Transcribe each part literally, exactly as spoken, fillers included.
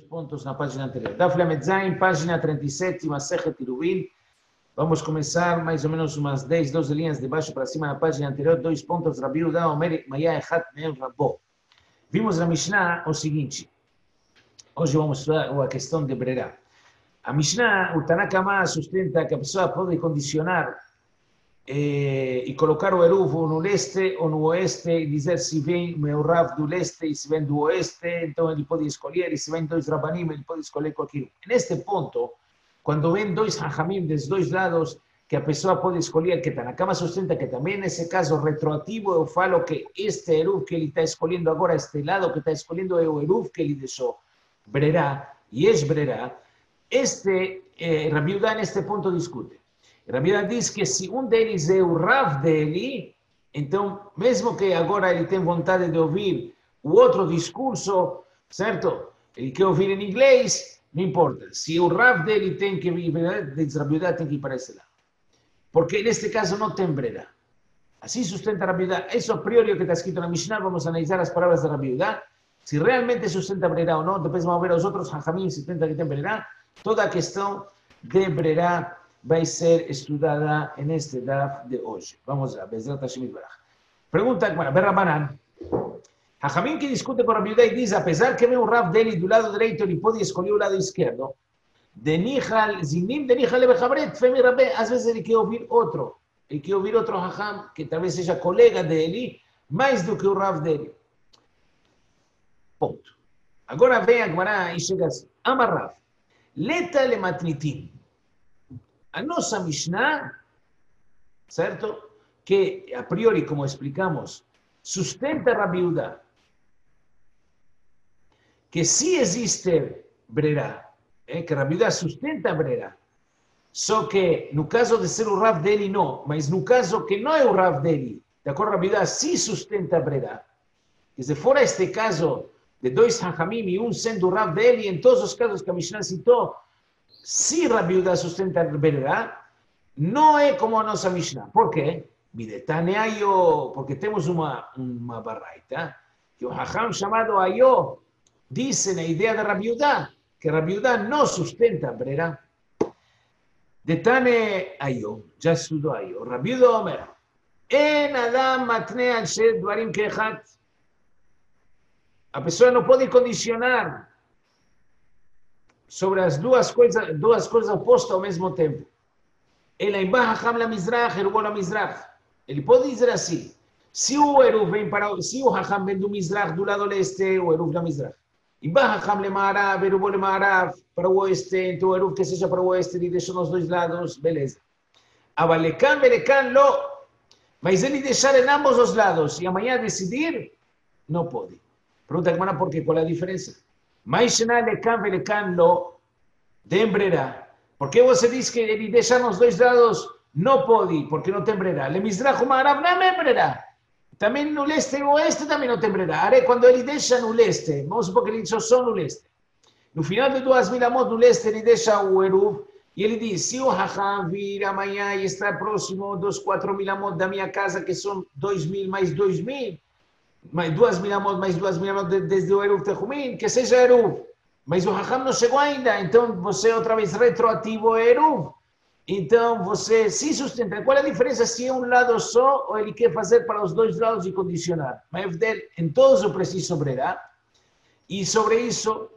pontos na página anterior. Daf Lamed Zayin, página trinta e sete, Masechet Eruvin. Vamos começar mais ou menos umas dez, doze linhas de baixo para cima na página anterior. Dois pontos, Rabi Yehuda Omer Maya Echat Me'el Rabo. Vimos na Mishnah o seguinte. Hoje vamos estudar a questão de Brera. A Mishnah, o Tanakama sustenta que a pessoa pode condicionar eh, e colocar o eruv no leste ou no oeste e dizer se vem o meu Rav do leste e se vem do oeste, então ele pode escolher, e se vem dois Rabanim, ele pode escolher qualquer. Neste ponto, quando vem dois Hachamim dos dois lados, que a pessoa pode escolher, que Tanakama sustenta que também nesse caso retroativo, eu falo que este eruv que ele está escolhendo agora, este lado que está escolhendo é o eruv que ele deixou Brera, e é Brera. Este, eh, Rabi Yehuda neste ponto discute. Rabi Yehuda diz que se um deles é o Rav dele, então, mesmo que agora ele tem vontade de ouvir o outro discurso, certo? Ele quer ouvir em inglês, não importa. Se o Rav dele tem que vir, diz Rabi Yehuda, tem que ir para esse lado. Porque neste caso não tem Brera. Assim sustenta Rabi Yehuda. Isso a priori é o que está escrito na Mishnah. Vamos analisar as palavras de Rabi Yehuda. Se realmente sustenta Brera ou não, depois vamos ver os outros Hachamim se sustenta que tem Brera. Toda a questão de Brera vai ser estudada neste daf de hoje. Vamos lá, Bezrat Hashem Yitbarach. Pergunta, bueno, Berrabanan. Hachamim que discute com Rabi Yehuda e diz, apesar que vem o Rav dele do lado direito, ele pode escolher o lado esquerdo. De Nihal, Zinim, de Nihal Lebechabret, Femi Rabbe, às vezes ele quer ouvir outro. Ele quer ouvir outro Hacham, que talvez seja colega dele, mais do que o Rav dele. Ponto. Agora vem a Gemara e chega assim. Amar Rav. Leta le matnitin. A nossa Mishnah, certo? Que a priori, como explicamos, sustenta Rabi Yehuda que se existe Brera, eh, que Rabi Yehuda sustenta Brera, só que no caso de ser o Rav dele não, mas no caso que não é o Rav dele, de acordo Rabi Yehuda se sustenta Brera. E se for este caso de dois Hachamim e um sendo o Rav dele, em todos os casos que a Mishnah citou, se Rabi Yehuda sustenta Brera, não é como a nossa Mishnah. Por quê? Bidetane Ayo, porque temos uma, uma barraita, que o Hacham chamado Ayo disse na ideia de Rabi Yehuda, que Rabi Yehuda não sustenta Brera. Detane Ayo, já estudou Ayo. Rabi Yehuda Omer, En Adam matne al shed dvarim keechat. A pessoa não pode condicionar sobre as duas coisas, duas coisas opostas ao mesmo tempo. Ela em Bahacham la Mizrach, Eruv la Mizrach. Ele pode dizer assim: se o Eruv vem para, se o Hacham vem do Mizrach, do lado leste, o Eruv da Mizrach. Em Bahacham le Ma'arav, Eruv le Ma'arav, para o oeste, então o Eruv que seja para o oeste, ele deixou nos dois lados, beleza. Avalekan, Velekan, lo. Mas ele deixar em ambos os lados e amanhã decidir, não pode. Pergunta a por quê, qual é a diferença? Mas na lecan velecan lo de Brera. Por que você diz que ele deixa nos dois lados? Não pode, porque não tem Brera. Le Mizrach Ma'arav não tem Brera. Também no leste e no oeste também não tem Brera. Are, quando ele deixa no leste, vamos supor que ele deixou só no leste. No final de duas mil amot no leste, ele deixa o Eruv e ele diz, se o Hacham vir amanhã e está próximo dos quatro mil amot da minha casa, que são dois mil mais dois mil, mais duas mil amot, mais duas mil amot desde o Eruv Tehumim, que seja Eruv. Mas o Hacham não chegou ainda, então você outra vez retroativo é Eruv. Então você se sustenta. Qual é a diferença se é um lado só ou ele quer fazer para os dois lados e condicionar? Mas em todos eu preciso Brera. E sobre isso,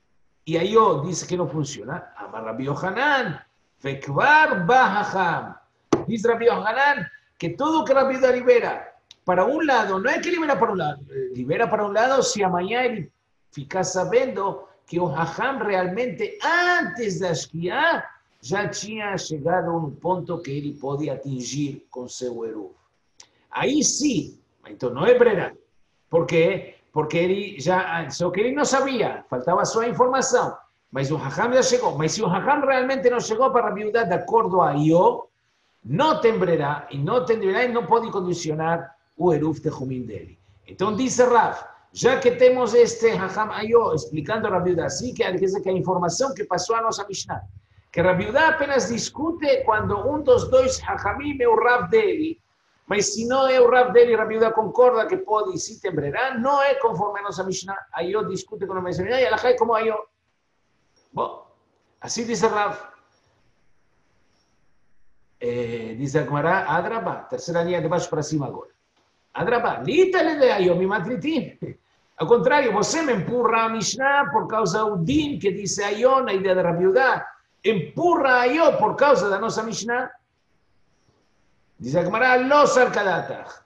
e aí eu disse que não funciona. Amar Rabi Yohanan, vekvar bahacham. Diz Rabi Yohanan que tudo que Rabi Yehuda libera para um lado, não é que libera para um lado, libera para um lado se amanhã ele ficar sabendo que o Hacham realmente, antes da Shkia, já tinha chegado a um ponto que ele pode atingir com seu Eruv. Aí sim, então não é Brera. Por quê? Porque ele já, só que ele não sabia, faltava só a informação. Mas o Hacham já chegou. Mas se o Hacham realmente não chegou para a Yehuda de acordo a Io, não tem Brera, e não tem Brera, e não pode condicionar o Eruv Tehumim dele. Então diz Rav, já que temos este Hacham Ayo explicando a Rabi Yehuda assim, que quer dizer que a informação que passou a nossa Mishnah, que Rabi Yehuda apenas discute quando um dos dois Hachamim é o Rav dele, mas se não é o Rav dele, Rabi Yehuda concorda que pode e se tem Brera, não é conforme a nossa Mishnah. Ayo discute com a Mishnah, e ela é como Ayo. Bom, assim diz Rav. É, diz a Gemara, Adrabá, terceira linha de baixo para cima agora. Adrabá, litale de ayom imatritim. Ao contrário, você me empurra a Mishnah por causa do din que disse ayom, na ideia da Rabiudá. Empurra ayom por causa da nossa Mishnah. Diz a Gemara, los arcadatach.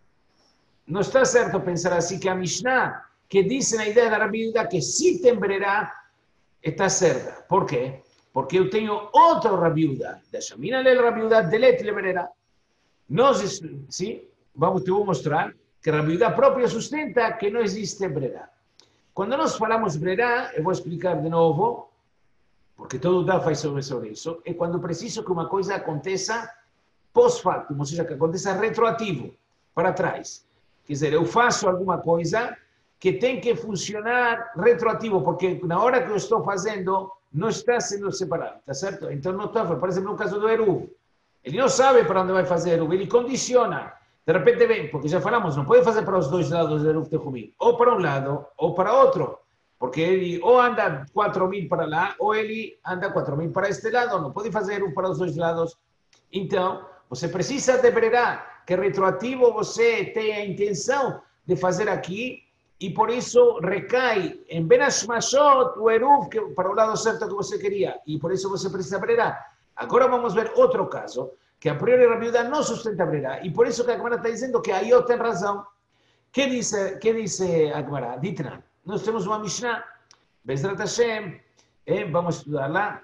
Não está certo pensar assim que a Mishnah, que diz na ideia da Rabiudá que se tembrará, está certa. Por quê? Porque eu tenho outro Rabiudá. Deixa, mira o Rabiudá delet leverá. Nós, sim, vamos, te vou mostrar que a Rabiudá própria sustenta que não existe brerá. Quando nós falamos brerá, eu vou explicar de novo, porque todo dá faz sobre, sobre isso, é quando preciso que uma coisa aconteça pós-factum, ou seja, que aconteça retroativo, para trás. Quer dizer, eu faço alguma coisa que tem que funcionar retroativo, porque na hora que eu estou fazendo, não está sendo separado, tá certo? Então, não está, por exemplo, no caso do Eruv, ele não sabe para onde vai fazer Eruv, ele condiciona. De repente vem, porque já falamos, não pode fazer para os dois lados do Eruv Tehumim, ou para um lado, ou para outro, porque ele ou anda quatro mil para lá, ou ele anda quatro mil para este lado, não pode fazer Eruv para os dois lados. Então, você precisa de brerá, que retroativo você tem a intenção de fazer aqui, e por isso recai em Ben Hashmashot o Eruv para o lado certo que você queria, e por isso você precisa brerá. Agora vamos ver outro caso, que a priori a Rabiudá não sustenta brerá, e por isso que a Gemara está dizendo que aí eu tenho razão. Que diz, que diz a Gemara? Ditran, nós temos uma Mishnah, Bezrat Hashem, eh, vamos estudar lá.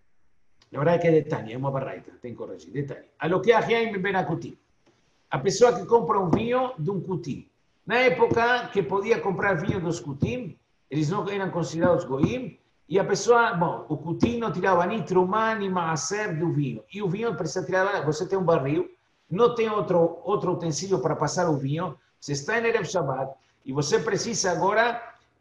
Na verdade que é de Tânia, é uma barraita, tem que corrigir, de Tânia. A lo que a Yaim Ben Akutim. A pessoa que compra um vinho de um kutim. Na época que podia comprar vinho dos kutim, eles não eram considerados goim, e a pessoa, bom, o kutim não tirava nem trumá, nem maaser do vinho. E o vinho precisa tirar, você tem um barril, não tem outro, outro utensílio para passar o vinho, você está em Erev Shabbat, e você precisa agora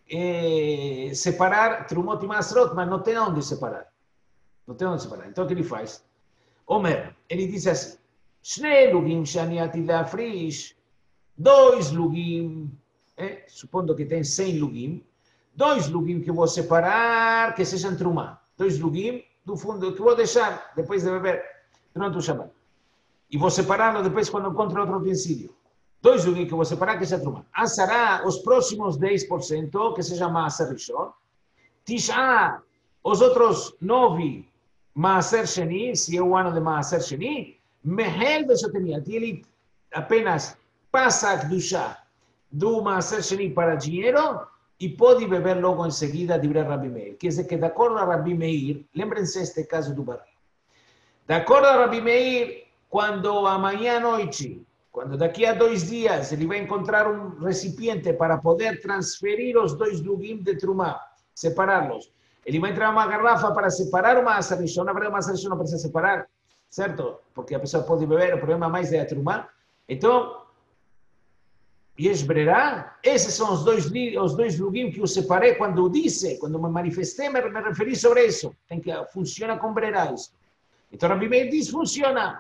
eh, separar trumot e maaserot, mas não tem onde separar. Não tem onde separar. Então o que ele faz? Omer, ele diz assim, Shnei lugim shani atid leafrish, dois lugim, eh, supondo que tem cem lugim, dois lugim que eu vou separar, que sejam trumá. Dois lugim, do fundo, que vou deixar depois de beber durante o Shabbat. E vou separá-lo depois quando encontro outro utensílio. Dois lugim que eu vou separar, que seja trumá. Asará, os próximos dez por cento, que seja maaser rishon. Tishá, os outros nove, maaser sheni, se é o ano de maaser sheni, mehel besotemiat. E ele apenas passa a kedushá do maaser sheni para dinheiro, e pode beber logo em seguida de Rabbi Meir. Quer dizer que, de acordo a Rabbi Meir, lembrem-se este caso do barril. De acordo a Rabbi Meir, quando amanhã à noite, quando daqui a dois dias ele vai encontrar um recipiente para poder transferir os dois lugim de trumá, separá-los, ele vai entrar uma garrafa para separar uma maaser rishon. Na verdade, uma maaser rishon não precisa separar, certo? Porque a pessoa pode beber, o problema mais é a trumá. Então, Yesh brerá, esses são os dois, os dois lugim que eu separei quando eu disse, quando me manifestei, me, me referi sobre isso. Tem que, funciona com brerá isso. Então, Rabbi Meir diz, funciona.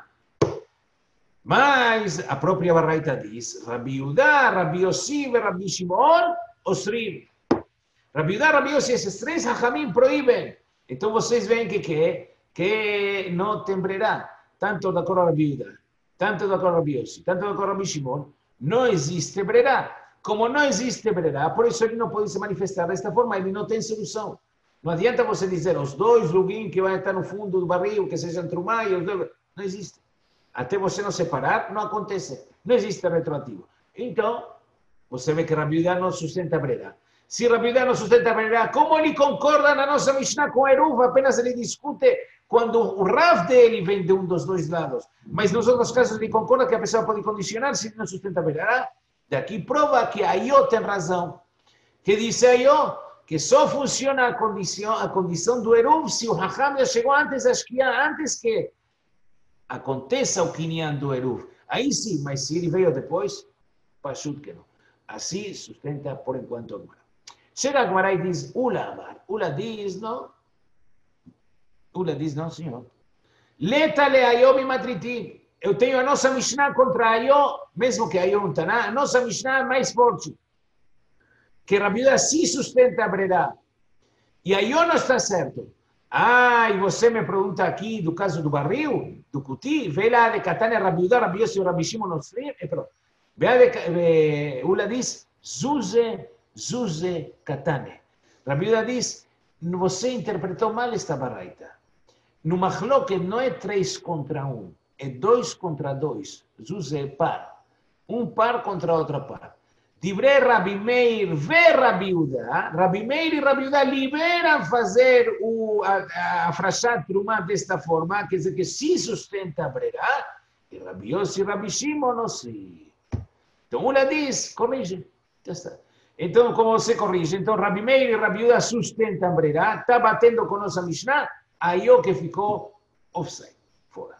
Mas a própria Baraita diz, Rabbi Yudá, Rabbi Yossi e Rabbi Shimon, osrim. Rabbi Yudá, Rabbi Yossi, esses três hachamim proíbem. Então, vocês veem que, que, que não tem brerá. Tanto da acordo a Rabbi Yudá, tanto da acordo a Rabbi Yossi, tanto da acordo a Rabbi Shimon, não existe brerá. Como não existe brerá, por isso ele não pode se manifestar desta forma, ele não tem solução. Não adianta você dizer os dois lugim que vão estar no fundo do barril, que sejam trumá e os dois... Não existe. Até você não separar, não acontece. Não existe retroativo. Então, você vê que Rabbi Yudá não sustenta brerá. Se Rabbi Yudá não sustenta brerá, como ele concorda na nossa Mishnah com Eruv, apenas ele discute quando o Rav dele vem de um dos dois lados. Mas nos outros casos ele concorda que a pessoa pode condicionar se não sustenta brerá. Daqui prova que Ayó tem razão. Que diz Ayó que só funciona a condição, a condição do Eruv se o Hacham já chegou antes a Shkia, antes que aconteça o Kinyan do Eruv. Aí sim, mas se ele veio depois, Pashut que não. Assim sustenta por enquanto a Gemara. Chega a Gemara e diz, Ula Amar. Ula diz, não? Ula diz, não, senhor. Letale Ayó mi matritim. Eu tenho a nossa Mishnah contra Ayó, mesmo que Ayó não está nada, a nossa Mishnah é mais forte. Que Rabbi Yudá sim sustenta a brerá. E Ayó não está certo. Ah, e você me pergunta aqui do caso do barril, do cuti, vê lá de Catania, Rabiudá, Rabiossi, Rabi Shimon, e pronto. Vê lá de, Ula diz, Zuze, Zuze, Catane. Rabiudá diz, você interpretou mal esta baraita. No Mahloket não é três contra um, é dois contra dois. Zuze é par. Um par contra outra par. Divrei Rabi Meir ve Rabiudá, Rabi Meir e Rabiudá liberam fazer o, a, a frashat trumá desta forma, quer dizer que se sustenta a brerá, e Rabi Yossi e Rabi Shimon não se. Então, uma diz, corrige. Já está. Então, como você corrige? Então, Rabi Meir e Rabiudá sustentam a brerá, está batendo com nossa Mishnah, aí o que ficou offside, fora.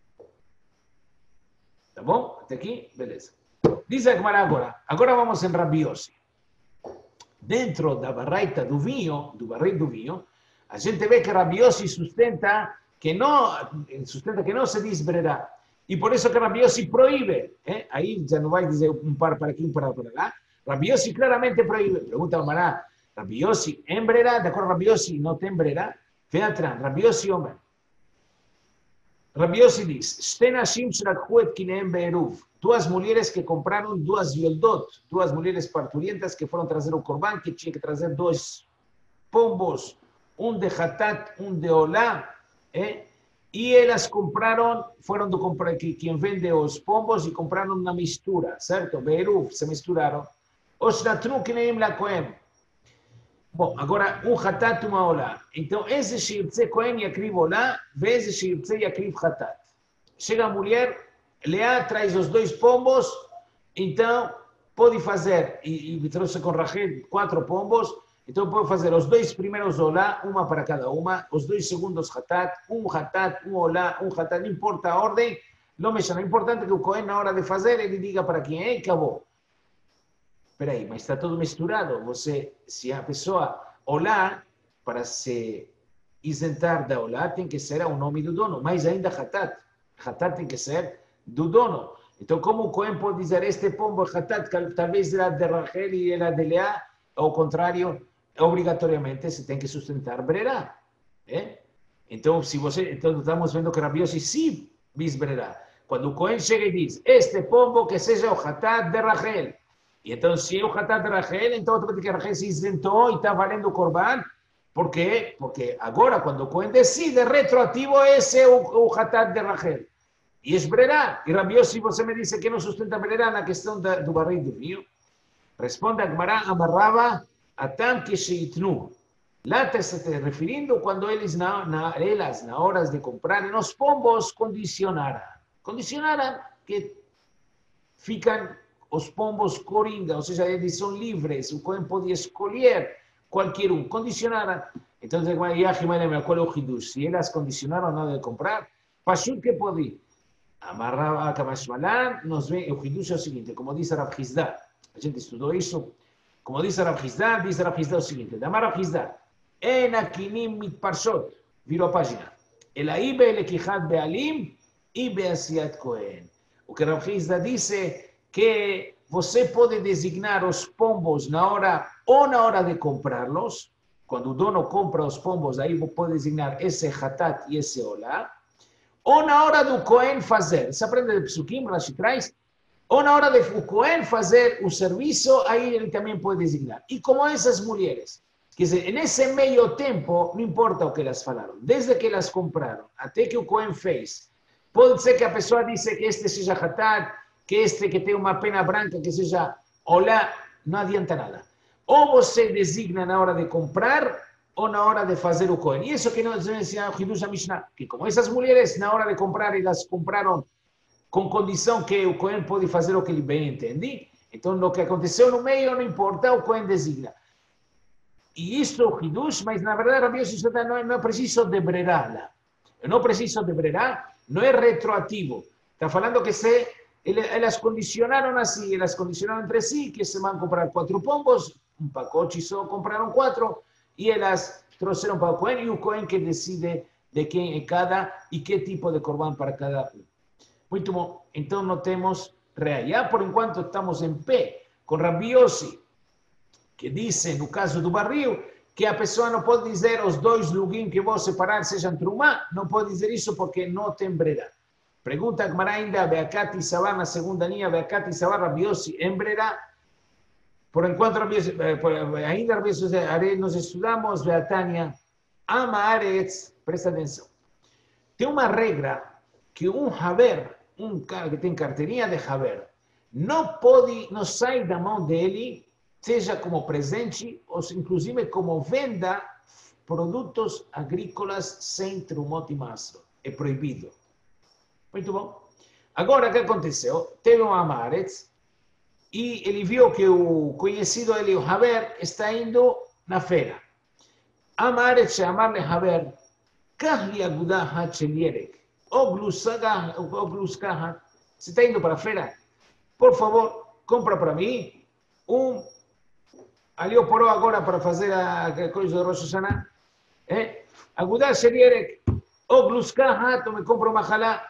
Tá bom? Até aqui? Beleza. Diz a Gemara agora. Agora vamos em Rabi Yossi. Dentro da barraita do vinho, do barril do vinho, a gente vê que Rabi Yossi sustenta que não, sustenta que não se diz brerá. E por isso que Rabi Yossi proíbe. ¿eh? Aí já não vai dizer um par para aqui, um par para lá. Rabi Yossi claramente proíbe. Pergunta a Gemara, Rabi Yossi em brerá? De acordo, Rabi Yossi não tem brerá? Vem atrás, Rabi Yossi homem. Rabi Yossi diz, duas mulheres que compraram duas yoldot, duas mulheres parturientas que foram trazer o corban, que tinha que trazer dois pombos, um de hatat, um de olá, eh? E elas compraram, foram do comprar, que quem vende os pombos e compraram uma mistura, certo? Beiruf, se misturaram. Os natru que nem la Cohen. Bom, agora um hatat e uma olá. Então, esse shirtze Cohen yakriv olá, esse shirtze yakriv hatat. Chega a mulher, Leá traz os dois pombos, então pode fazer, e, e trouxe com Rachel quatro pombos, então pode fazer os dois primeiros olá, uma para cada uma, os dois segundos hatat, um hatat, um olá, um hatat, não importa a ordem, não mexa, não é importante que o Cohen na hora de fazer, ele diga para quem é e acabou. Espera aí, mas está tudo misturado, você, se a pessoa olá, para se isentar da olá, tem que ser o nome do dono, mas ainda hatat, hatat tem que ser do dono. Então, como o Cohen pode dizer, este pombo hatat, talvez era de Rachel e era de Leá, ao contrário, obrigatoriamente se tem que sustentar brerá. ¿eh? Então, se você, então, estamos vendo que Rabi Yossi sim diz brerá. Quando o Cohen chega e diz, este pombo que seja o hatat de Rachel. E então, se é o hatat de Rachel, então automaticamente que Rachel se isentou e está valendo o corban. Por quê? Porque agora, quando o Cohen decide, retroativo, esse é o, o hatat de Rachel. E es brerá. E Rabi Yossi, você me disse que não sustenta brerá na questão da, do barril do vinho. Responde a Gemara, amarrava atam que sheitnu. Lá está se referindo quando eles, na, na, elas, na horas de comprarem os pombos, condicionaram. Condicionaram que ficam os pombos coringa, ou seja, eles são livres, o Cohen pode escolher qualquer um. Condicionaram. Então, a Gemara, qual é o hidush? Se elas condicionaram nada de comprar, Pashut que pode ir. Amarrava a Kamashmalan, nos vem, o hidush é o seguinte, como diz Rav Hizda, a gente estudou isso, como diz Rav Hizda, diz Rav Hizda o seguinte, Damar Rav Hizda, en akinim mitparshot, virou a página, el aibe elekichat bealim e beasiat Cohen. O que Rav Hizda disse que você pode designar os pombos na hora, ou na hora de comprá-los, quando o dono compra os pombos, aí pode designar esse hatat e esse olá, ou na hora do Cohen fazer, se aprende de Psukim, Rashi traz, ou na hora do Cohen fazer o serviço, aí ele também pode designar. E como essas mulheres, quer dizer, nesse meio tempo, não importa o que elas falaram, desde que elas compraram, até que o Cohen fez, pode ser que a pessoa disse que este seja hatat, que este que tem uma pena branca, que seja olá, não adianta nada. Ou você designa na hora de comprar, ou na hora de fazer o Cohen. E isso que nos ensina o Hidush Mishnah, que como essas mulheres, na hora de comprar, elas compraram com condição que o Cohen pode fazer o que ele bem entende, então o que aconteceu no meio não importa, o Cohen designa. E isto é o Hidush, mas na verdade, Rabi Yossi não é, não é preciso de brerá. Eu não preciso de brerá, não é retroativo. Está falando que se elas condicionaram assim, elas condicionaram entre si, que se vão comprar quatro pombos, um pacote só compraram quatro, e elas trouxeram para o Cohen, e o Cohen que decide de quem é cada e que tipo de corban para cada um. Muito bom, então não temos real. Já por enquanto estamos em pé com Rabi Yossi, que diz, no caso do barril, que a pessoa não pode dizer os dois lugim que vou separar sejam trumá, não pode dizer isso porque não tem brera. Pergunta a Gemara ainda, Beakat e Savar, na segunda linha, Beakat e Savar, Rabi Yossi, em brera. Por enquanto, ainda Rabi Yossi, nós estudamos, Beatania, Ama Aretz, presta atenção. Tem uma regra que um haver, um cara que tem carteirinha de haver, não pode, não sai da mão dele, seja como presente ou inclusive como venda, produtos agrícolas sem trumot e masro. É proibido. Muito bom. Agora, o que aconteceu? Teve um Amaretz e ele viu que o conhecido dele, o Haber, está indo na feira. Amaretz chamar-lhe Haber, Kahli Agudah Hatchelierek, ou Gluskahat, você está indo para a feira? Por favor, compra para mim um alioporó agora para fazer a coisa do Rosh Hashanah. Eh? Agudah Hatchelierek, ou Gluskahat, ou me compra uma halá.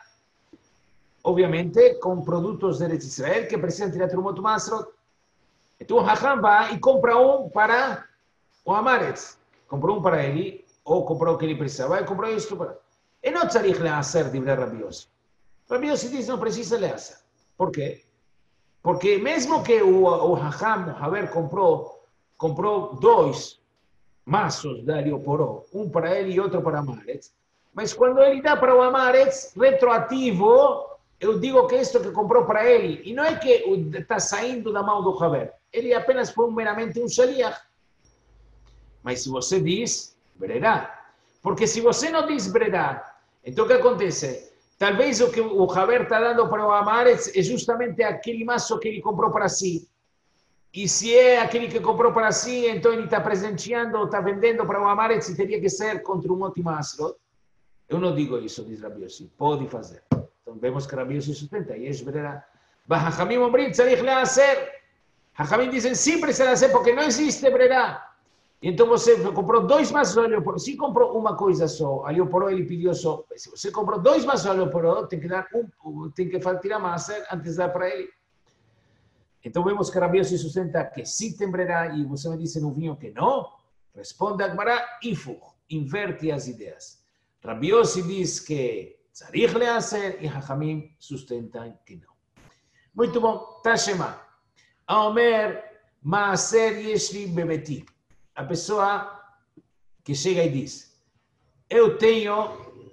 Obviamente, com produtos de Eretz Israel que precisam tirar Trumot Masrot. Então, o Hacham vai e compra um para o Amaretz. Comprou um para ele, ou comprou o que ele precisava, e comprou isto para... E não tzarich leaser, diz Rabi Yossi. Rabi Yossi diz, não precisa leaser. Por quê? Porque mesmo que o, o Hacham, o Haber, comprou, comprou dois maços de alioporó, um para ele e outro para o Amaretz, mas quando ele dá para o Amaretz, retroativo, eu digo que isto que comprou para ele, e não é que está saindo da mão do Haber, ele apenas foi meramente um shaliach. Mas se você diz, brerá. Porque se você não diz brerá, então o que acontece? Talvez o que o Haber está dando para o Amaretz é justamente aquele maço que ele comprou para si. E se é aquele que comprou para si, então ele está presenteando, está vendendo para o Amaretz e teria que ser contra um outro maço. Eu não digo isso, diz Rabi Yossi. Pode fazer. Então vemos que Rabi Yossi sustenta. E é brerá. Hachamim omrim tzarich leaser. Hachamim dizem sim precisa hacer porque não existe brerá. Então você comprou dois maços de alioporó. Se comprou uma coisa só, alioporó ele pediu só. Se você comprou dois maços de alioporó, tem que dar um, tem que tirar massa antes de dar para ele. Então vemos que Rabi Yossi sustenta que sim tem brerá e você me disse no vinho que não. Responde a Gemara, Ifuch, inverte as ideias. Rabi Yossi diz que tzarich leaser e Hachamim sustentam que não. Muito bom. Tashema. Aomer maaser yeshli bebeti. A pessoa que chega e diz, eu tenho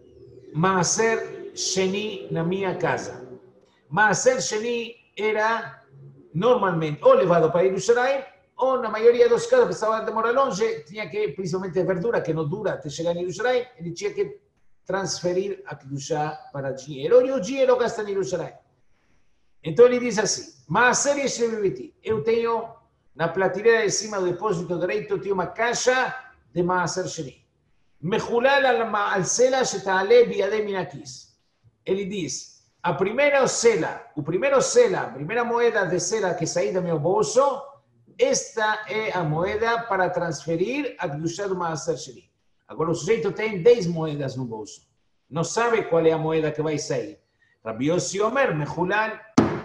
maaser sheni na minha casa. Maaser sheni era normalmente ou levado para Jerusalém, ou na maioria dos casos, que estava de morar longe, tinha que, principalmente a verdura, que não dura até chegar em Jerusalém, ele tinha que transferir a Kedushá para dinheiro, e o dinheiro gasta em Jerusalém. Então ele diz assim, maaser yeshli bebeti. Eu tenho... Na prateleira de cima do depósito direito tem uma caixa de maaser sheni. Mechulal al sela sheta'ale biyadei minakis. Ele diz, a primeira sela, o primeiro sela, a primeira moeda de sela que sair do meu bolso, esta é a moeda para transferir a kedushá do maaser sheni. Agora o sujeito tem dez moedas no bolso. Não sabe qual é a moeda que vai sair. Rabi Yossi Omer, mechulal.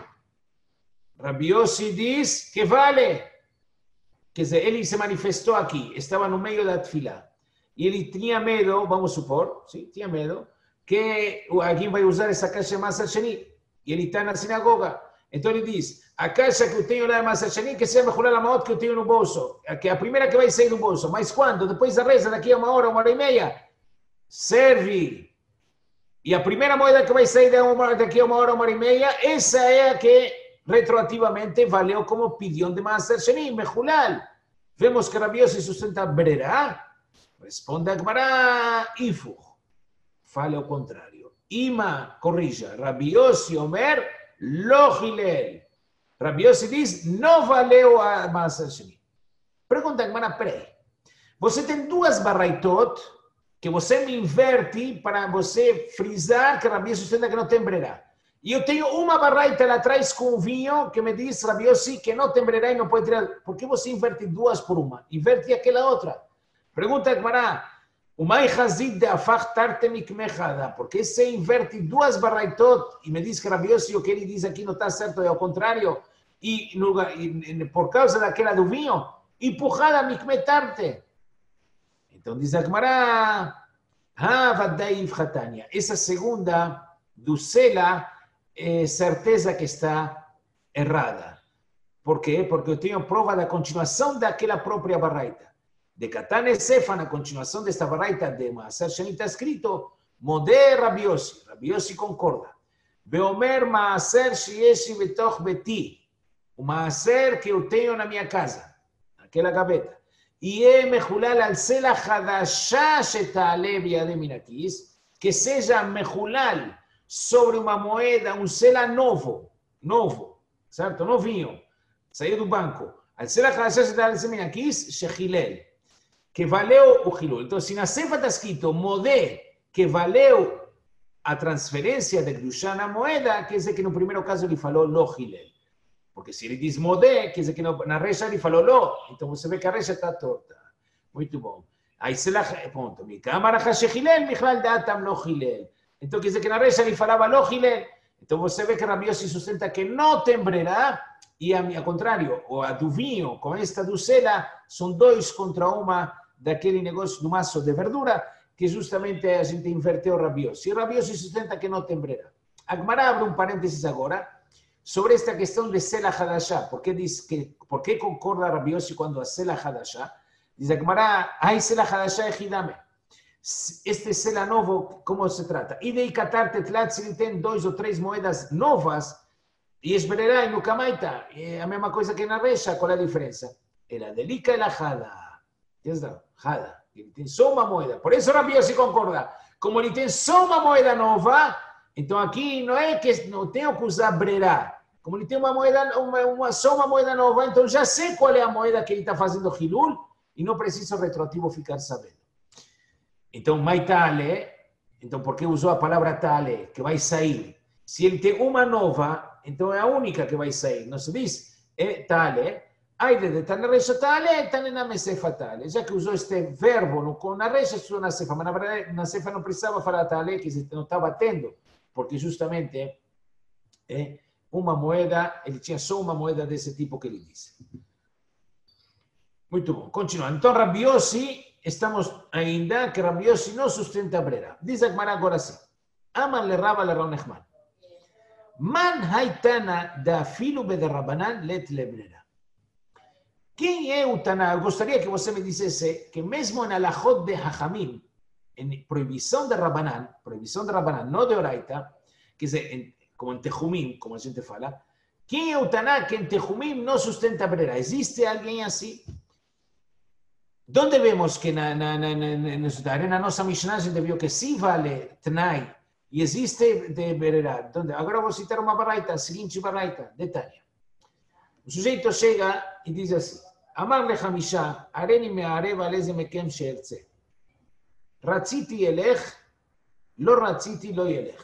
Rabi Yossi diz que vale. Quer dizer, ele se manifestou aqui, estava no meio da tefilá. E ele tinha medo, vamos supor, sim, tinha medo, que alguém vai usar essa caixa de maaser sheni. E ele está na sinagoga. Então ele diz, a caixa que eu tenho lá de maaser sheni, que seja melhorar a maior que eu tenho no bolso. Que é a primeira que vai sair do bolso. Mas quando? Depois da reza, daqui a uma hora, uma hora e meia, serve. E a primeira moeda que vai sair daqui a uma hora, uma hora e meia, essa é a que... retroativamente valeu como pidião de maaser sheni, mechulal. Vemos que Rabi Yossi sustenta brerá. Responde a Gemara, Ifuch. Fale ao contrário. Ima, corrija. Rabi Yossi Omer, lo hilel. Rabi Yossi diz, não valeu a maaser sheni. Pergunta a Gemara, peraí. Você tem duas barraitot que você me inverte para você frisar que Rabi Yossi sustenta que não tem brerá. E eu tenho uma barraita lá atrás com vinho que me diz, Rabi Yossi, que não tem brerá e não pode tirar. Por que você inverte duas por uma? Inverte aquela outra. Pergunta a Gemara, o mai hazid de afach tarte mikmechada. Porque você inverte duas barraitot e me diz que Rabi Yossi, o que ele diz aqui não está certo, é ao contrário, e, no, e por causa daquela do vinho, empurrada mikmetarte. Então diz a Gemara, essa segunda do Sela é certeza que está errada. Por quê? Porque eu tenho prova da continuação daquela própria baraita. De Katane Sefa, na continuação desta baraita de Maaser Sheni, está escrito, Modé Rabi Yossi. Rabi Yossi concorda. Beomer Maaser Sheyeshi Betoch Beti. O Maaser que eu tenho na minha casa, naquela gaveta. יהיה מחולל על סלע חדשה שתעלה בידי מן הכיס, que seja מחולל sobre uma moeda, um sela novo, novo, certo? Novinho, saiu do banco. על סלע חדשה שתעלה בידי מן הכיס, שחילל, que valeu o hilul. Então, se na sefa está escrito modé, que valeu a transferência de Kedushá na moeda, quer dizer que no primeiro caso ele falou lo hilel. Porque se ele diz modé, quer dizer que na recha ele falou lo. Então você vê que a recha está torta. Muito bom. Aí se lá, ponto. Mi câmara hashechilel, michlal datam lo hilel. Então quer dizer que na recha ele falava lo hilel. Então você vê que Rabi Yossi sustenta que não tem brera, e ao contrário, o a do vinho com esta do sela são dois contra uma daquele negócio do maço de verdura, que justamente a gente inverteu o Rabi Yossi. E Rabi Yossi sustenta que não tem brera. A Gemara abre um parênteses agora, sobre esta questão de Sela Hadashah. ¿Por qué, dice que, ¿Por qué concorda Rabi Yossi cuando a Sela Hadashah? Dice Gemara, hay Sela Hadashah ejidame. Este Sela novo, ¿cómo se trata? Y de Ikatar Tetlat, se ele tem dois ou três moedas novas, e esperará e no Kamaita, é a mesma coisa que na Recha, qual é a diferença? Ela delica e la Hada. Hada. Ele tem só uma moeda. Por isso Rabi Yossi concorda. Como ele tem só uma moeda nova, então aqui não é que não tenho que usar brera. Como ele tem uma moeda, uma, uma, só uma moeda nova, então já sei qual é a moeda que ele está fazendo hilul e não preciso retroativo ficar sabendo. Então, mai tale, então por que usou a palavra tale, que vai sair? Se ele tem uma nova, então é a única que vai sair. Não se diz, é tale, aí de estar na recha tale, está na mesefa tale. Já que usou este verbo na recha, usou na sefa, mas na verdade na sefa não precisava falar tale, que não estava tendo. Porque justamente é uma moeda, ele tinha só uma moeda desse tipo que ele disse. Muito bom, continuando. Então, Rabi Yossi, estamos ainda que Rabi Yossi não sustenta a brera. Diz a Gemara agora assim, Aman le Rava le Rav Nechman. Man haitana da filo be de Rabanan let le brera. Quem é o Taná? Eu gostaria que você me dissesse que mesmo na Alachot de Hachamim, em proibição de Rabanan, proibição de Rabanan, não de Oraita, quer dizer, em, como em Tehumim, como a gente fala, quem é o Taná que em Tehumim não sustenta a brera? Existe alguém assim? Onde vemos que na, na, na, na, na nossa Mishnah a gente viu que sim vale Tnai e existe de brera? Agora vou citar uma baraita, a seguinte baraita, detalhe. O sujeito chega e diz assim, Amar le Hamisha, areni me'arev aleze mekem she'ertze. Ratziti yelech, lo ratziti lo yelech.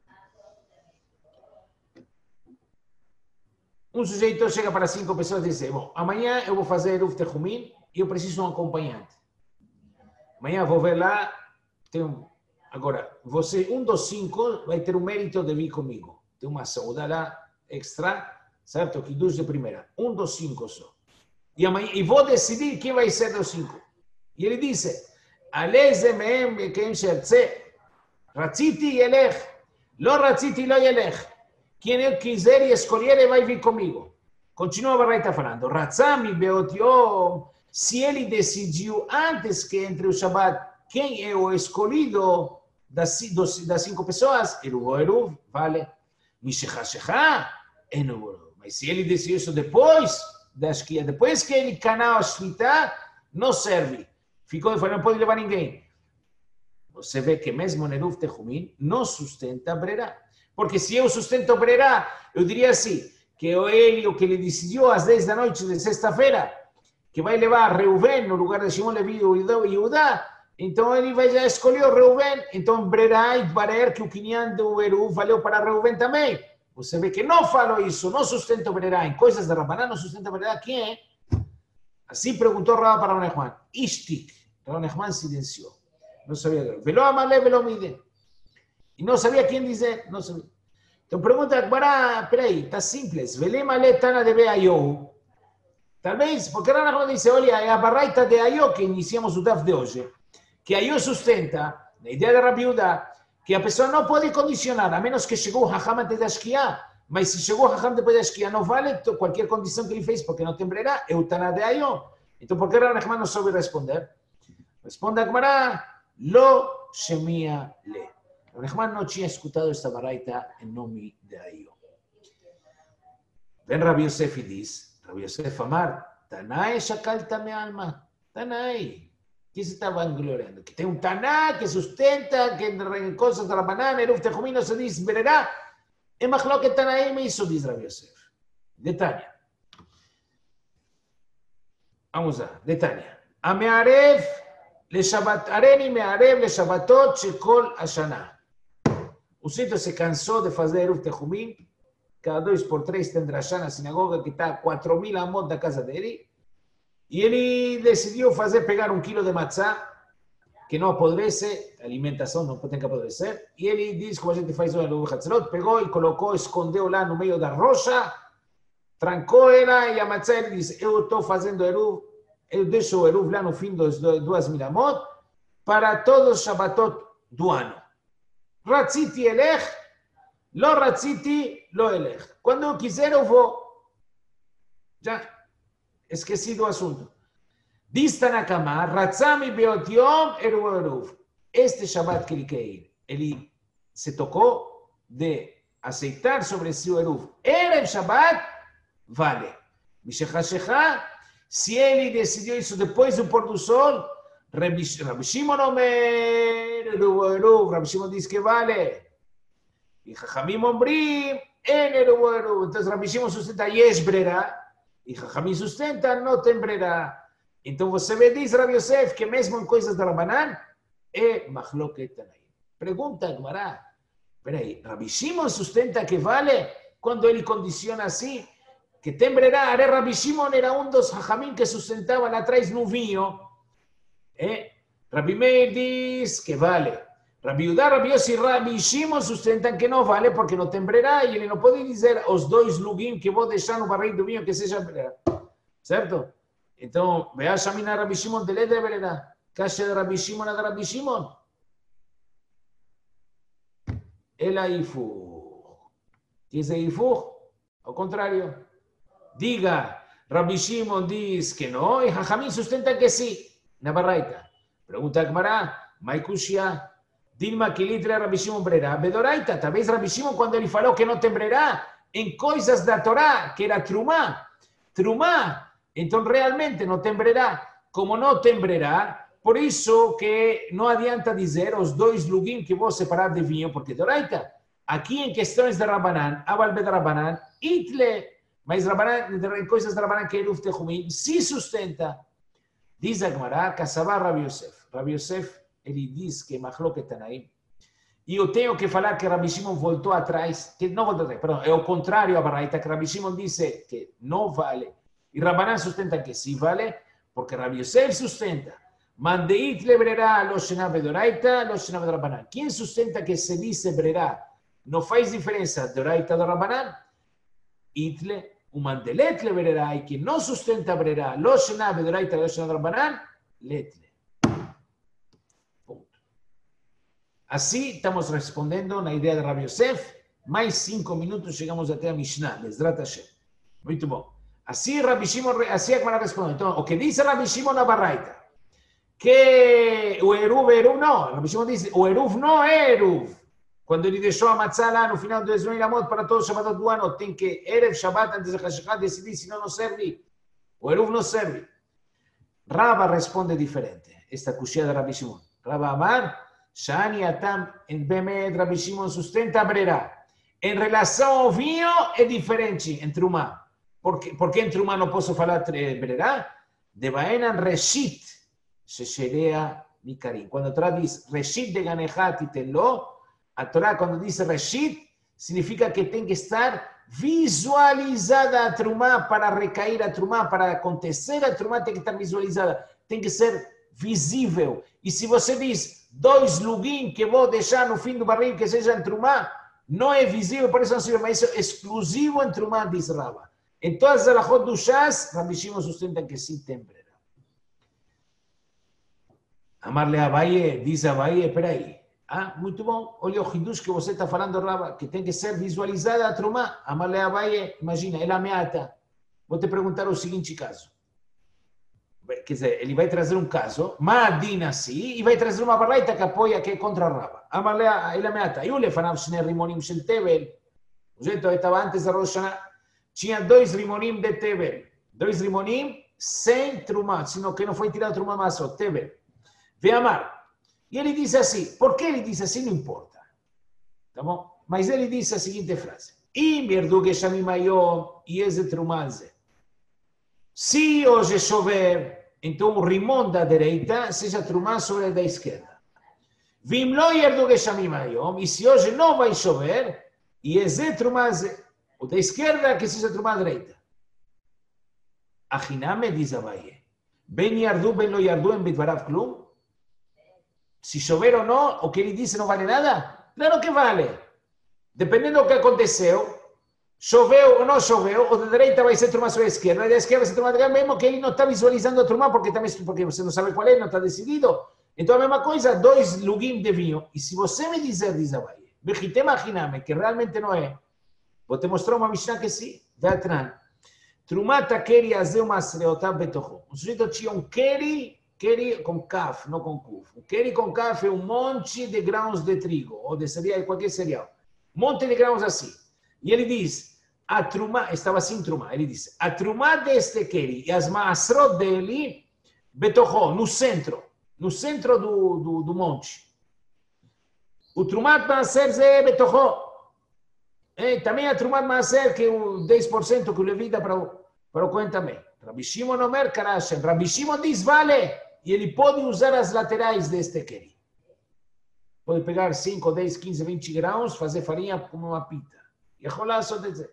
Um sujeito chega para cinco pessoas e diz, bom, amanhã eu vou fazer Eruv Tehumim e eu preciso de um acompanhante. Amanhã vou ver lá, tenho... agora, você, um dos cinco, vai ter o mérito de vir comigo. Tem uma saúde lá extra, certo? Que dos de primeira. Um dos cinco só. E, amanhã, e vou decidir quem vai ser dos cinco. E ele disse, Aleze mehem quem she'ertze, ratziti yelech, lo ratziti lo yelech. Quem eu quiser e escolher vai vir comigo. Continua a Baraita falando, Ratzami beotiom, se ele decidiu antes que entre o Shabbat quem é o escolhido das, das cinco pessoas, Eruv Eruv, vale. Mishechashecha, Enuv. Mas se ele decidiu isso depois da Shkia, depois que ele canou a Shvita, não serve. Ficou de fora, não pode levar ninguém. Você vê que mesmo Eruv Tehumim não sustenta a brera. Porque se eu sustento a brera, eu diria assim, que ele, o que ele decidiu às dez da noite de sexta-feira, que vai levar Reuven no lugar de Shimon, Levi e Yehudá, então ele vai já escolher o Reuven, então brera e parer que o quinhão do Eruv valeu para Reuven também. Você vê que não falou isso, não sustenta a brera, em coisas de Rabaná não sustenta a brera, quem é? Assim perguntou Rabá para Rav Nechman. Ishtik. Rav Nechman silenciou. Não sabia. Veló amalé, veló mide. E não sabia quem dizer. Não sabia. Então pergunta, agora, peraí, está simples. Velé malé tana de Beayou. Talvez, porque Rav Nechman disse, olha, é a baraita de Ayó que iniciamos o D A F de hoje. que aí sustenta, na ideia da Rabi Yehuda, que a pessoa não pode condicionar, a menos que chegou o Hacham antes da Shkia, mas se chegou o Hacham depois da Shkia, não vale qualquer condição que ele fez, porque não tem brera, é o Taná de Ayo. Então, por que Rav Nachman não soube responder? Responde a Gemara, lo shemia le. Rav Nachman não tinha escutado esta baraita em nome de Ayo. Vem Rabi Yosef e diz, Rabi Yosef Amar, Tanai shakalta me alma, Tanai. Que se está vangloriando? Que tem um Taná que sustenta, que em coisas da banana, Eruv Tehumim não se diz verá. É machloket Tanaim, isso diz Rabi Yosef. Detalhe. Vamos lá, detalhe. Amearev le Shabbat, areni mearev le Shabbatot shekol Hashanah. O Sito se cansou de fazer Eruv Tehumim. Cada dois por três tem drashá na sinagoga que está a quatro mil amot da casa dele. E ele decidiu fazer, pegar um quilo de matzá, que não apodrece, alimentação não tem que apodrecer, e ele diz, como a gente faz hoje no Hatzerot, pegou e colocou, escondeu lá no meio da rocha, trancou ela, e a matzá ele diz, eu estou fazendo eruv, eu deixo o eruv lá no fim dos duas mil amot, para todos os Shabbatot do ano. Ratziti elech, lo ratziti lo elech. Quando eu quiser eu vou. Já. Esquecido o assunto. Diz Tanakama, Ratzami beot yom eruv eruv. Este Shabbat que ele quer ir, ele se tocou de aceitar sobre si o eruv. Erev Shabbat, vale. Mishechashecha, se ele decidiu isso depois do pôr do sol, Rabi Shimon omer eruv eruv. Rabi Shimon diz que vale. E Chachamim ombrim, en eruv eruv. Então Rabi Shimon sustenta yesh brera. E Chachamim sustenta, não tem brera. Então você me diz, Rabi Yosef, que mesmo em coisas da Rabanan, é machloket Tanaim. Pergunta, Gemara, peraí, Rabi Shimon sustenta que vale quando ele condiciona assim, que tem brera. Are Rabi Shimon era um dos Chachamim que sustentavam lá atrás no vinho. É? Rabi Meir diz que vale. Rabi Yehuda, Rabi Yossi e Rabi Shimon sustentam que não vale porque não tem brera e ele não pode dizer os dois lugim que vou deixar no barril do vinho que seja brera. Certo? Então, veja Shamina Rabi Shimon de lei de brera. Caixa de Rabi Shimon a de Rabi Shimon. Ela Ifu. Diz Ifu? Ao contrário. Diga, Rabi Shimon diz que não e Chachamim sustenta que sim. Na barraita. Pergunta a Gemara, Maikushia. Dilma que litre Rabi Shimon brera. Bedoraita, talvez Rabi Shimon quando ele falou que não tem brera em coisas da Torá, que era trumá. Trumá. Então realmente não tem brera. Como não tem brera, por isso que não adianta dizer os dois lugim que vou separar de vinho, porque Doraita, aqui em questões de Rabanan, Abalbe de Rabanan, Itle, mas Rabanan, em coisas de Rabanan que é Eruv Tehumim, se sustenta. Diz a Gemara, Kassavá Rabi Yosef. Rabi Yosef, ele diz que machloket Tanaim. E eu tenho que falar que Rabi Shimon voltou atrás, que não voltou atrás, perdão, é o contrário a baraita, que Rabi Shimon disse que não vale. E Rabanan sustenta que sim vale, porque Rabi Yosef sustenta. Mandeit le brera lo shenav bedoraita, lo shenav de Rabanan. Quem sustenta que se dice brera não faz diferença doraita do Rabanan? Itle, o mandelet le brera, e que não sustenta brera, lo shenav bedoraita, lo shenav de Rabanan, letle. Assim, estamos respondendo na ideia de Rabi Yosef. Mais cinco minutos, chegamos até a Mishnah, Bezrat Hashem. Muito bom. Assim, Rabi Shimon, assim é como ela responde. Então, o que diz Rabi Shimon na Baraita, que o Eruv é Eruv, não. Rabi Shimon diz, o Eruv não é Eruv. Quando ele deixou a matzá lá no final do Ezra Amot para todos os Shabbatot do ano, tem que Erev Shabbat antes de Hashechá decidir, senão não serve. O Eruv não serve. Rava responde diferente. Esta cuxia de Rabi Shimon. Rava Amar, Shani Atam, em Bemed, Rabi Shimon sustenta a brera. Em relação ao vinho, é diferente em Trumá. Por que, por que em Trumá não posso falar brera? De Baenan Reshit, Shesherea Mikarim. Quando a Torá diz Reshit de Ganechat e Tenlo, a Torá, quando diz Reshit, significa que tem que estar visualizada a Trumá para recair a Trumá, para acontecer a Trumá, tem que estar visualizada, tem que ser visível. E se você diz dois lugim que vou deixar no fim do barril que seja em Trumá, não é visível, por isso não serve, mas isso é exclusivo em Trumá, diz Rava. Em todas as alahot do Shas, Rabi Shimon sustenta que sim tem brera. Amarle a Abaye, diz Abaye, peraí. Ah, muito bom. Olha o Hidush que você está falando, Rava, que tem que ser visualizada a Trumá. Amarle a Abaye, imagina, ela ameaça. Vou te perguntar o seguinte caso. Quer dizer, ele vai trazer um caso, Madina sim, e vai trazer uma barraita que apoia que é contra a Rava. Amarle a ele ameaça. E o Lefanav Shne Rimonim Shel Tevel. O jeito estava antes da Rosh Hashanah. Tinha dois Rimonim de Tevel. Dois Rimonim sem Trumá, sino que não foi tirado Trumá mas só, Tevel. Ve amar. E ele disse assim, por que ele disse assim não importa, tá bom? Mas ele disse a seguinte frase, Im yerdu geshamim hayom yeze trumaze. Se hoje chover, então o rimon da direita seja trumá sobre a da esquerda. Vim lo yerdu geshamim hayom, e se hoje não vai chover, yeze trumaze, o da esquerda que seja trumá direita. Achiname diz Abaye, ben yardu ben lo yardu en bidvarav klum. Se chover ou não, o que ele disse não vale nada? Claro que vale. Dependendo do que aconteceu, choveu ou não choveu, o da direita vai ser trumá sobre a esquerda, e da esquerda vai ser trumá direita, mesmo que ele não está visualizando a trumá, porque, também, porque você não sabe qual é, não está decidido. Então a mesma coisa, dois lugim de vinho. E se você me dizer, diz Abaye, Bechite Machiname, que realmente não é, vou te mostrar uma Mishnah que sim, Veatran. Trumata keri azeu masreotav betocho. O sujeito tinha um keri, Keri com kaf, não com kuf. O keri com kaf é um monte de grãos de trigo, ou de cereal, qualquer cereal. Um monte de grãos assim. E ele diz, a trumá, estava assim trumá, ele diz, a trumá deste keri e as maasrot dele, betochó, no centro, no centro do, do, do monte. O trumat maaser é betochó. E também a trumat maaser, que é o dez por cento que o Levi dá para o, para o Cohen também. Rabi Shimon Omer Karashem. Rabi Shimon diz, vale. E ele pode usar as laterais deste keri. Pode pegar cinco, dez, quinze, vinte grãos, fazer farinha como uma pita. E rolar só dizer.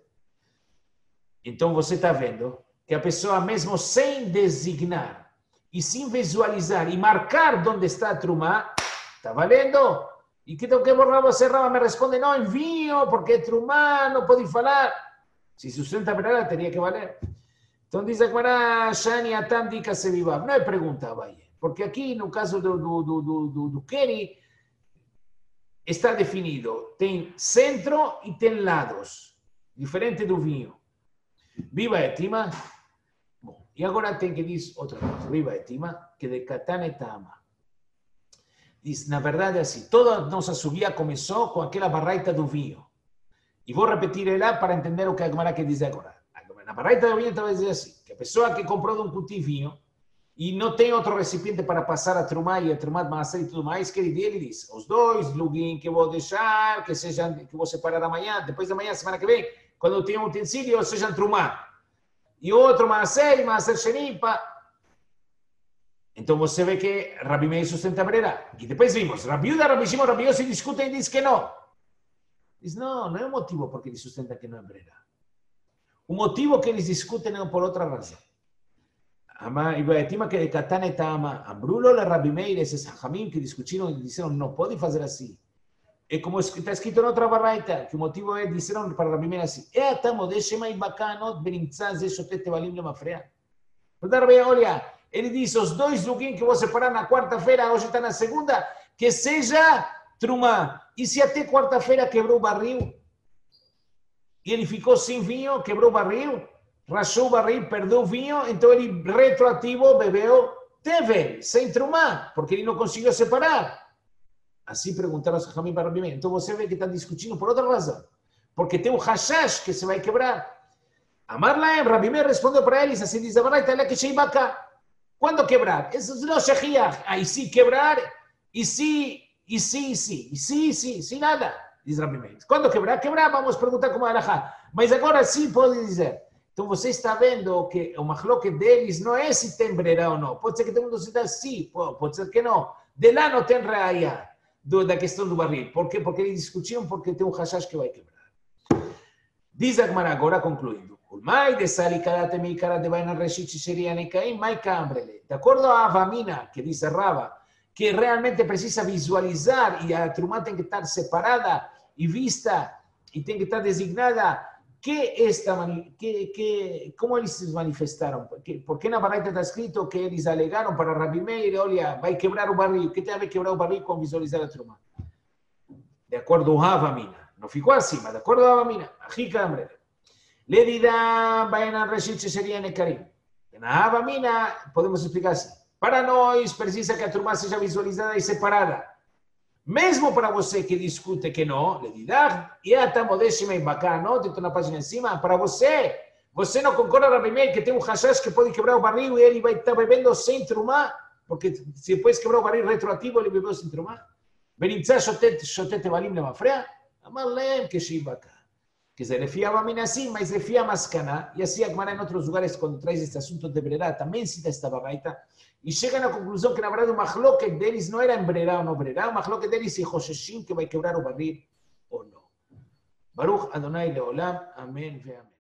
Então você está vendo que a pessoa, mesmo sem designar, e sem visualizar, e marcar onde está a trumá, está valendo. E que tenho que borrar você, Rava? Me responde, não, em vinho, porque é trumá, não pode falar. Se sustenta a verdade, teria que valer. Então diz a Gemara, Shani Atam Dika Sevivav. Não é pergunta, vai. Porque aqui, no caso do, do, do, do, do, do Keri, está definido. Tem centro e tem lados. Diferente do vinho. Viva Etima. Bom, e agora tem que dizer outra coisa. Viva Etima, que de Katane Tama. Diz, na verdade, assim, toda a nossa subida começou com aquela barraita do vinho. E vou repetir ela para entender o que a Gemara quer dizer agora. Na barraita do vinho estava a dizer assim, que a pessoa que comprou de um cuti vinho e não tem outro recipiente para passar a trumá e a trumá de massa e tudo mais, que ele, ele diz, os dois lugim que eu vou deixar, que sejam, que vou separar amanhã, depois da manhã, semana que vem, quando eu tenho um utensílio, sejam trumá. E outro massa e massa xenipa. Então você vê que Rabi Meir sustenta a brera. E depois vimos, Rabi Uda, Rabi Shimon, Rabi Yossi discutem e diz que não. Diz, não, não é o motivo porque ele sustenta que não é brera. O motivo que eles discutem é por outra razão. E vai estima que de Katane Tama, Ambrulo, le Rabi Meir, esses hajamim que discutiram e disseram não pode fazer assim. É como está escrito em outra barraita, que o motivo é, disseram para Rabi Meir assim, é a tamo de Shema e Bacanot, Benimtzaz, Eshotet, Tevalim, Lemafrean. Olha, ele diz, os dois lugim que vou separar na quarta-feira, hoje está na segunda, que seja trumá. E se até quarta-feira quebrou o barril? E ele ficou sem vinho, quebrou o barril, rachou o barril, perdeu o vinho, então ele retroativo bebeu teve, sem trumá, porque ele não conseguiu separar. Assim perguntaram os Hamim para Rabi Meir. Então você vê que está discutindo por outra razão, porque tem um hashash que se vai quebrar. Amar Laem, Rabi Meir respondeu para eles, assim diz a Baraita, ela que sheibaka. Quando quebrar? Isso não shechiach. Aí se quebrar, e se, e se, e se, e se, e se, se nada. Diz Rabi Meir. Quando quebrar, quebrar, vamos perguntar como é alahá. Mas agora sim pode dizer. Então você está vendo que o machloque deles não é se tem brera ou não. Pode ser que todo mundo se dá sim, pode ser que não. De lá não tem reaia da questão do barril. Por quê? Porque eles discutiam porque tem um hashash que vai quebrar. Diz a Gemara agora, concluindo. De acordo a Avamina, que diz a Rava, que realmente precisa visualizar e a trumá tem que estar separada e vista e tem que estar designada ¿Qué esta, qué, qué, ¿Cómo eles se manifestaron? ¿Por qué, ¿Por qué en la Baraita está escrito que eles alegaron para Rabbi Meir, olha, va a quebrar un barril? ¿Qué te ha quebrar un barril con visualizar la truma? De acuerdo a Avamina. No ficó así, de acuerdo a Avamina. Ajika hambre. Le dirá, vayan a Reshit sería en el Karim. En Avamina podemos explicar así. Para nós precisa que a truma seja visualizada y separada. Mesmo para você que discute que não, le dirá, e até modésima e bacana, tem na página em cima, para você, você não concorda com a Rabbi que tem um hashash que pode quebrar o barril e ele vai estar bebendo sem trumá, porque se depois quebrar o barril retroativo, ele bebeu sem trumá. ונמצא שוטט, שוטט תבלים למפרע, אמר להם כשהיא בקה. Que se refía a Baminasí, mas refía a Mascana, y así Agmara en otros lugares cuando traes este asunto de Brera, también cita esta babaita, y llegan a la conclusión que la verdad un mahloket de Elis no era en Brera o no Brera, un mahloket de Elis y Josheshin que va a quebrar o barril o no. Baruch Adonai Leolam, amén ve amén.